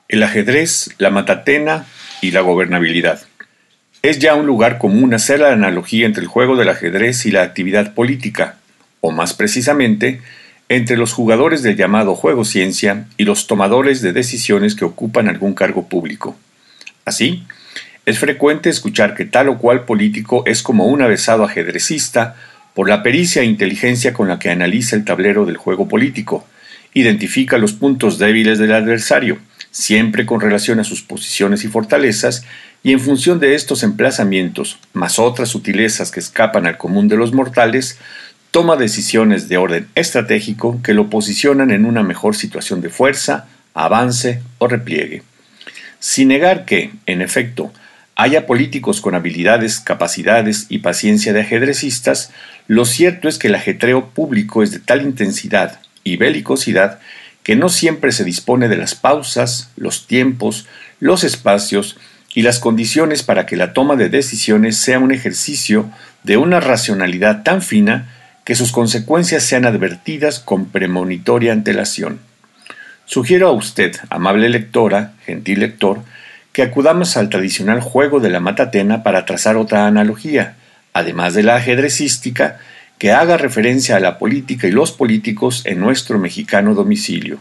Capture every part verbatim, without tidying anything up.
El ajedrez, la matatena y la gobernabilidad. Es ya un lugar común hacer la analogía entre el juego del ajedrez y la actividad política, o más precisamente, entre los jugadores del llamado juego ciencia y los tomadores de decisiones que ocupan algún cargo público. Así, es frecuente escuchar que tal o cual político es como un avesado ajedrecista por la pericia e inteligencia con la que analiza el tablero del juego político, identifica los puntos débiles del adversario, siempre con relación a sus posiciones y fortalezas, y en función de estos emplazamientos, más otras sutilezas que escapan al común de los mortales, toma decisiones de orden estratégico que lo posicionan en una mejor situación de fuerza, avance o repliegue. Sin negar que, en efecto, haya políticos con habilidades, capacidades y paciencia de ajedrecistas, lo cierto es que el ajetreo público es de tal intensidad y belicosidad que no siempre se dispone de las pausas, los tiempos, los espacios y las condiciones para que la toma de decisiones sea un ejercicio de una racionalidad tan fina que sus consecuencias sean advertidas con premonitoria antelación. Sugiero a usted, amable lectora, gentil lector, que acudamos al tradicional juego de la matatena para trazar otra analogía, además de la ajedrecística, que haga referencia a la política y los políticos en nuestro mexicano domicilio.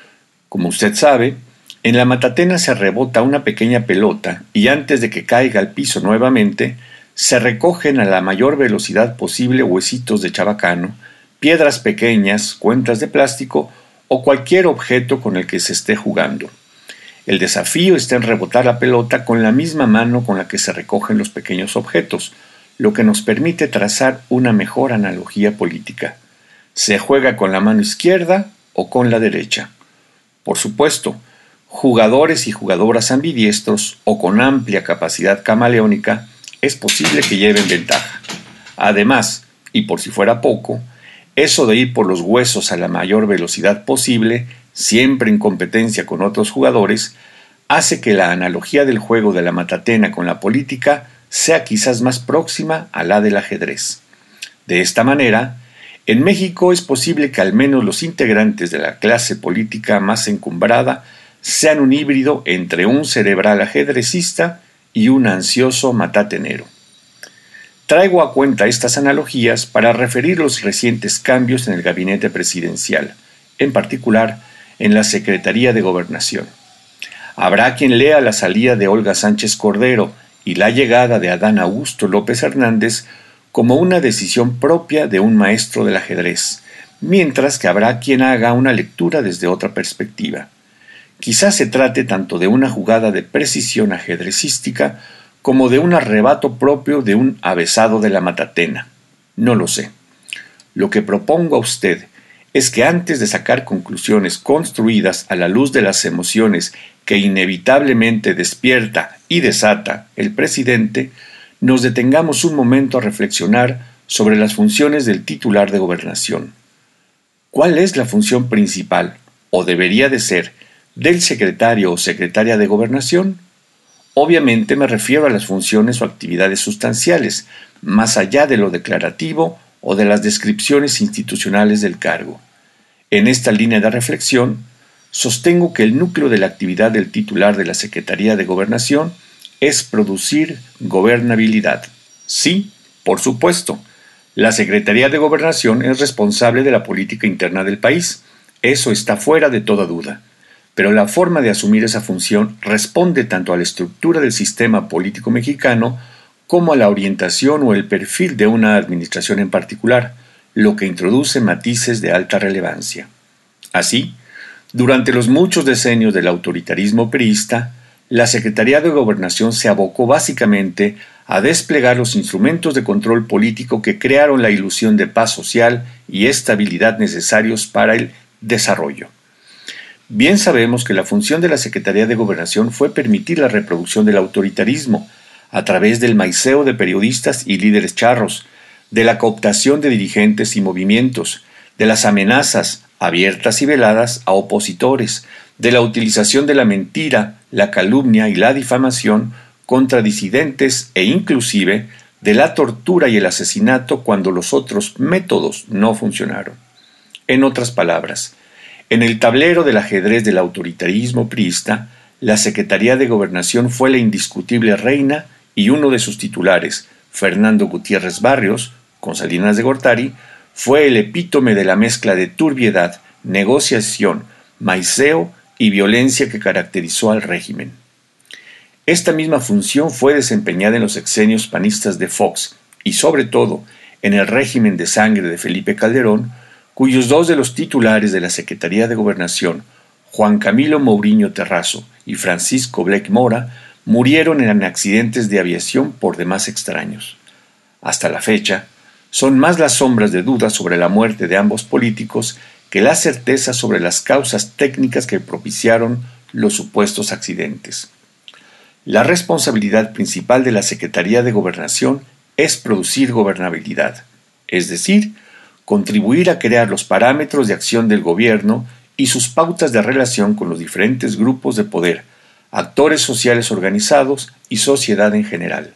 Como usted sabe, en la matatena se rebota una pequeña pelota y antes de que caiga al piso nuevamente, se recogen a la mayor velocidad posible huesitos de chabacano, piedras pequeñas, cuentas de plástico o cualquier objeto con el que se esté jugando. El desafío está en rebotar la pelota con la misma mano con la que se recogen los pequeños objetos, lo que nos permite trazar una mejor analogía política. Se juega con la mano izquierda o con la derecha. Por supuesto, jugadores y jugadoras ambidiestros o con amplia capacidad camaleónica es posible que lleven ventaja. Además, y por si fuera poco, eso de ir por los huesos a la mayor velocidad posible, siempre en competencia con otros jugadores, hace que la analogía del juego de la matatena con la política sea quizás más próxima a la del ajedrez. De esta manera, en México es posible que al menos los integrantes de la clase política más encumbrada sean un híbrido entre un cerebral ajedrecista y un ansioso matatenero. Traigo a cuenta estas analogías para referir los recientes cambios en el gabinete presidencial, en particular en la Secretaría de Gobernación. Habrá quien lea la salida de Olga Sánchez Cordero y la llegada de Adán Augusto López Hernández como una decisión propia de un maestro del ajedrez, mientras que habrá quien haga una lectura desde otra perspectiva. Quizás se trate tanto de una jugada de precisión ajedrecística como de un arrebato propio de un avesado de la matatena. No lo sé. Lo que propongo a usted es que antes de sacar conclusiones construidas a la luz de las emociones que inevitablemente despierta y desata el presidente, nos detengamos un momento a reflexionar sobre las funciones del titular de gobernación. ¿Cuál es la función principal, o debería de ser, del secretario o secretaria de gobernación? Obviamente me refiero a las funciones o actividades sustanciales, más allá de lo declarativo o de las descripciones institucionales del cargo. En esta línea de reflexión, sostengo que el núcleo de la actividad del titular de la Secretaría de Gobernación es producir gobernabilidad. Sí, por supuesto, la Secretaría de Gobernación es responsable de la política interna del país. Eso está fuera de toda duda. Pero la forma de asumir esa función responde tanto a la estructura del sistema político mexicano como a la orientación o el perfil de una administración en particular, lo que introduce matices de alta relevancia. Así, durante los muchos decenios del autoritarismo priista, la Secretaría de Gobernación se abocó básicamente a desplegar los instrumentos de control político que crearon la ilusión de paz social y estabilidad necesarios para el desarrollo. Bien sabemos que la función de la Secretaría de Gobernación fue permitir la reproducción del autoritarismo a través del maiceo de periodistas y líderes charros, de la cooptación de dirigentes y movimientos, de las amenazas abiertas y veladas a opositores, de la utilización de la mentira, la calumnia y la difamación contra disidentes e inclusive de la tortura y el asesinato cuando los otros métodos no funcionaron. En otras palabras, en el tablero del ajedrez del autoritarismo priista, la Secretaría de Gobernación fue la indiscutible reina y uno de sus titulares, Fernando Gutiérrez Barrios, con Salinas de Gortari, fue el epítome de la mezcla de turbiedad, negociación, maiceo y violencia que caracterizó al régimen. Esta misma función fue desempeñada en los sexenios panistas de Fox y, sobre todo, en el régimen de sangre de Felipe Calderón, cuyos dos de los titulares de la Secretaría de Gobernación, Juan Camilo Mourinho Terrazo y Francisco Blake Mora, murieron en accidentes de aviación por demás extraños. Hasta la fecha, son más las sombras de dudas sobre la muerte de ambos políticos que la certeza sobre las causas técnicas que propiciaron los supuestos accidentes. La responsabilidad principal de la Secretaría de Gobernación es producir gobernabilidad, es decir, contribuir a crear los parámetros de acción del gobierno y sus pautas de relación con los diferentes grupos de poder, actores sociales organizados y sociedad en general.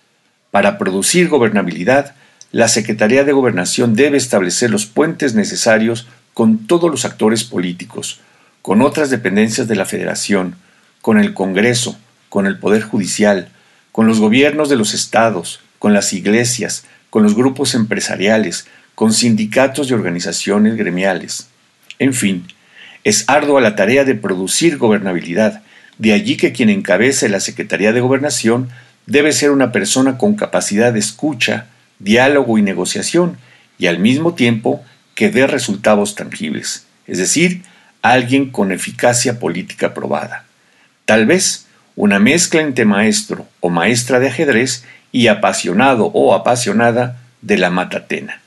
Para producir gobernabilidad, la Secretaría de Gobernación debe establecer los puentes necesarios con todos los actores políticos, con otras dependencias de la Federación, con el Congreso, con el Poder Judicial, con los gobiernos de los estados, con las iglesias, con los grupos empresariales, con sindicatos y organizaciones gremiales. En fin, es ardua la tarea de producir gobernabilidad, de allí que quien encabece la Secretaría de Gobernación debe ser una persona con capacidad de escucha, diálogo y negociación, y al mismo tiempo que dé resultados tangibles, es decir, alguien con eficacia política probada. Tal vez una mezcla entre maestro o maestra de ajedrez y apasionado o apasionada de la matatena.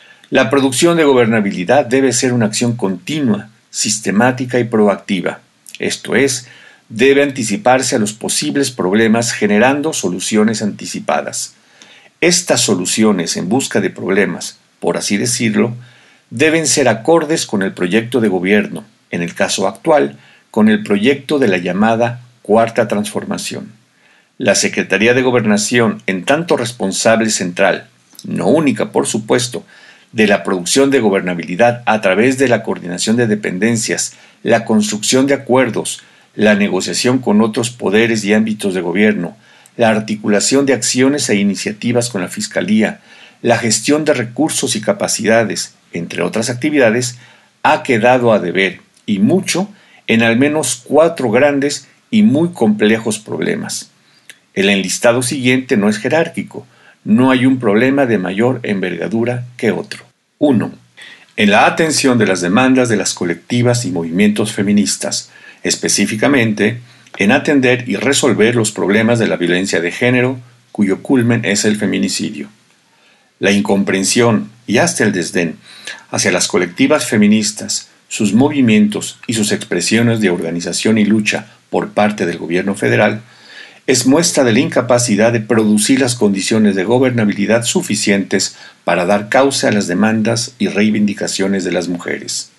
La producción de gobernabilidad debe ser una acción continua, sistemática y proactiva, esto es, debe anticiparse a los posibles problemas generando soluciones anticipadas. Estas soluciones en busca de problemas, por así decirlo, deben ser acordes con el proyecto de gobierno, en el caso actual, con el proyecto de la llamada Cuarta Transformación. La Secretaría de Gobernación, en tanto responsable central, no única por supuesto, de la producción de gobernabilidad a través de la coordinación de dependencias, la construcción de acuerdos, la negociación con otros poderes y ámbitos de gobierno, la articulación de acciones e iniciativas con la Fiscalía, la gestión de recursos y capacidades, entre otras actividades, ha quedado a deber, y mucho, en al menos cuatro grandes y muy complejos problemas. El enlistado siguiente no es jerárquico, no hay un problema de mayor envergadura que otro. uno. En la atención de las demandas de las colectivas y movimientos feministas, específicamente en atender y resolver los problemas de la violencia de género, cuyo culmen es el feminicidio. La incomprensión y hasta el desdén hacia las colectivas feministas, sus movimientos y sus expresiones de organización y lucha por parte del gobierno federal es muestra de la incapacidad de producir las condiciones de gobernabilidad suficientes para dar causa a las demandas y reivindicaciones de las mujeres.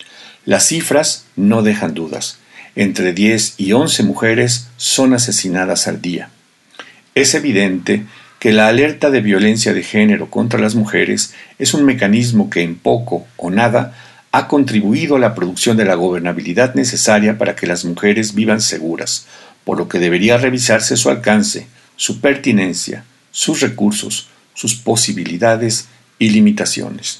Las cifras no dejan dudas. Entre diez y once mujeres son asesinadas al día. Es evidente que la alerta de violencia de género contra las mujeres es un mecanismo que en poco o nada ha contribuido a la producción de la gobernabilidad necesaria para que las mujeres vivan seguras, por lo que debería revisarse su alcance, su pertinencia, sus recursos, sus posibilidades y limitaciones.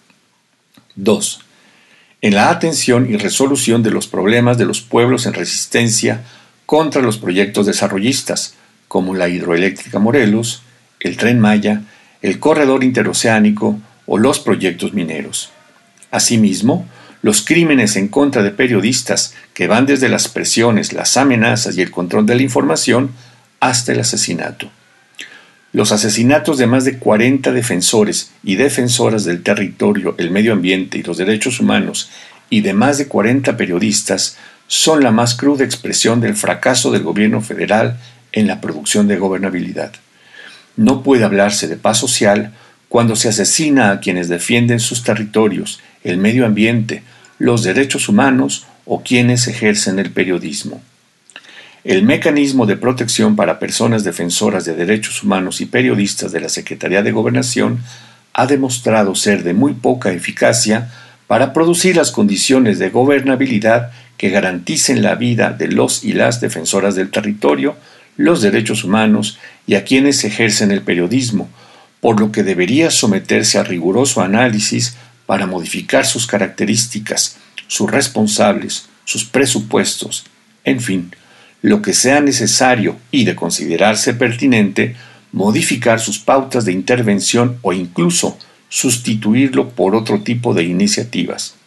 dos. En la atención y resolución de los problemas de los pueblos en resistencia contra los proyectos desarrollistas, como la hidroeléctrica Morelos, el Tren Maya, el corredor interoceánico o los proyectos mineros. Asimismo, los crímenes en contra de periodistas que van desde las presiones, las amenazas y el control de la información hasta el asesinato. Los asesinatos de más de cuarenta defensores y defensoras del territorio, el medio ambiente y los derechos humanos y de más de cuarenta periodistas son la más cruda expresión del fracaso del gobierno federal en la producción de gobernabilidad. No puede hablarse de paz social cuando se asesina a quienes defienden sus territorios, el medio ambiente, los derechos humanos o quienes ejercen el periodismo. El mecanismo de protección para personas defensoras de derechos humanos y periodistas de la Secretaría de Gobernación ha demostrado ser de muy poca eficacia para producir las condiciones de gobernabilidad que garanticen la vida de los y las defensoras del territorio, los derechos humanos y a quienes ejercen el periodismo, por lo que debería someterse a riguroso análisis para modificar sus características, sus responsables, sus presupuestos, en fin, lo que sea necesario y de considerarse pertinente, modificar sus pautas de intervención o incluso sustituirlo por otro tipo de iniciativas.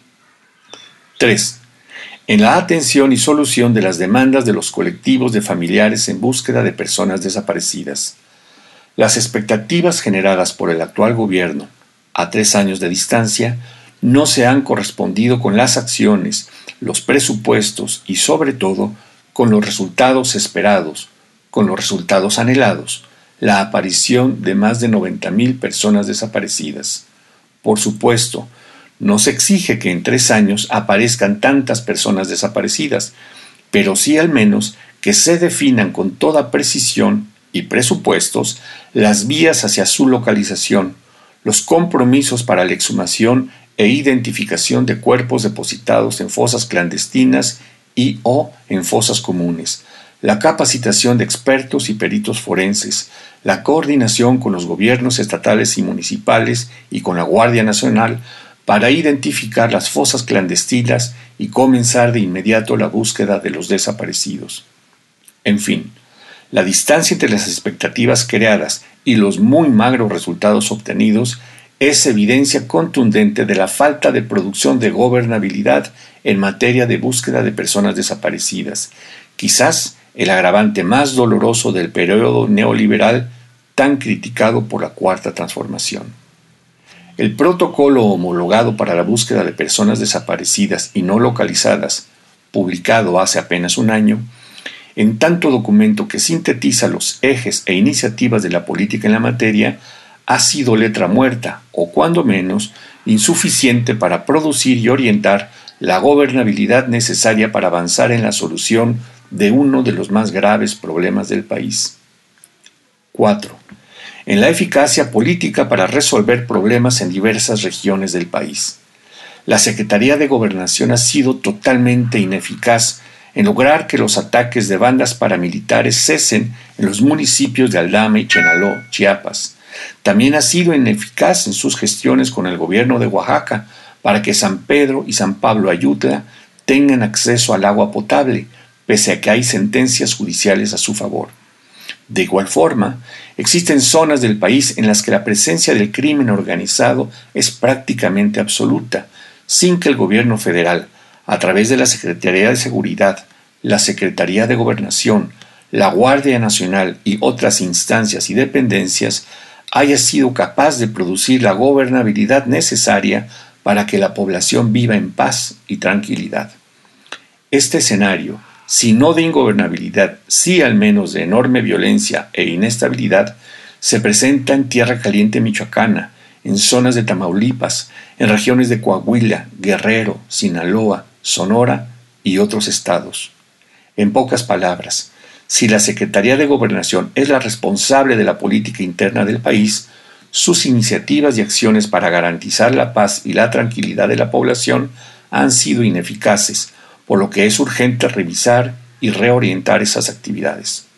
tres. En la atención y solución de las demandas de los colectivos de familiares en búsqueda de personas desaparecidas. Las expectativas generadas por el actual gobierno, a tres años de distancia, no se han correspondido con las acciones, los presupuestos y, sobre todo, con los resultados esperados, con los resultados anhelados, la aparición de más de noventa mil personas desaparecidas. Por supuesto, no se exige que en tres años aparezcan tantas personas desaparecidas, pero sí al menos que se definan con toda precisión y presupuestos las vías hacia su localización, los compromisos para la exhumación e identificación de cuerpos depositados en fosas clandestinas y o en fosas comunes, la capacitación de expertos y peritos forenses, la coordinación con los gobiernos estatales y municipales y con la Guardia Nacional para identificar las fosas clandestinas y comenzar de inmediato la búsqueda de los desaparecidos. En fin, la distancia entre las expectativas creadas y los muy magros resultados obtenidos es evidencia contundente de la falta de producción de gobernabilidad en materia de búsqueda de personas desaparecidas, quizás el agravante más doloroso del periodo neoliberal tan criticado por la Cuarta Transformación. El protocolo homologado para la búsqueda de personas desaparecidas y no localizadas, publicado hace apenas un año, en tanto documento que sintetiza los ejes e iniciativas de la política en la materia, ha sido letra muerta, o cuando menos, insuficiente para producir y orientar la gobernabilidad necesaria para avanzar en la solución de uno de los más graves problemas del país. cuatro. En la eficacia política para resolver problemas en diversas regiones del país. La Secretaría de Gobernación ha sido totalmente ineficaz en lograr que los ataques de bandas paramilitares cesen en los municipios de Aldama y Chenaló, Chiapas. También ha sido ineficaz en sus gestiones con el gobierno de Oaxaca para que San Pedro y San Pablo Ayutla tengan acceso al agua potable, pese a que hay sentencias judiciales a su favor. De igual forma, existen zonas del país en las que la presencia del crimen organizado es prácticamente absoluta, sin que el gobierno federal, a través de la Secretaría de Seguridad, la Secretaría de Gobernación, la Guardia Nacional y otras instancias y dependencias, haya sido capaz de producir la gobernabilidad necesaria para que la población viva en paz y tranquilidad. Este escenario, si no de ingobernabilidad, sí al menos de enorme violencia e inestabilidad, se presenta en Tierra Caliente michoacana, en zonas de Tamaulipas, en regiones de Coahuila, Guerrero, Sinaloa, Sonora y otros estados. En pocas palabras, si la Secretaría de Gobernación es la responsable de la política interna del país, sus iniciativas y acciones para garantizar la paz y la tranquilidad de la población han sido ineficaces, por lo que es urgente revisar y reorientar esas actividades.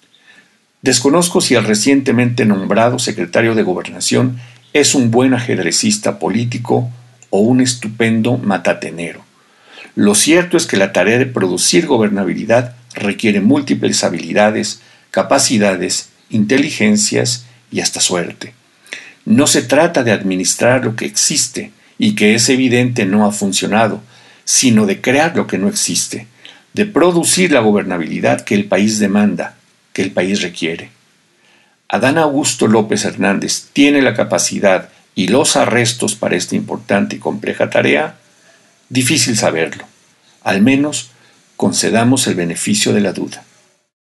Desconozco si el recientemente nombrado secretario de Gobernación es un buen ajedrecista político o un estupendo matatenero. Lo cierto es que la tarea de producir gobernabilidad requiere múltiples habilidades, capacidades, inteligencias y hasta suerte. No se trata de administrar lo que existe y que es evidente no ha funcionado, sino de crear lo que no existe, de producir la gobernabilidad que el país demanda, que el país requiere. Adán Augusto López Hernández tiene la capacidad y los arrestos para esta importante y compleja tarea. Difícil saberlo. Al menos concedamos el beneficio de la duda.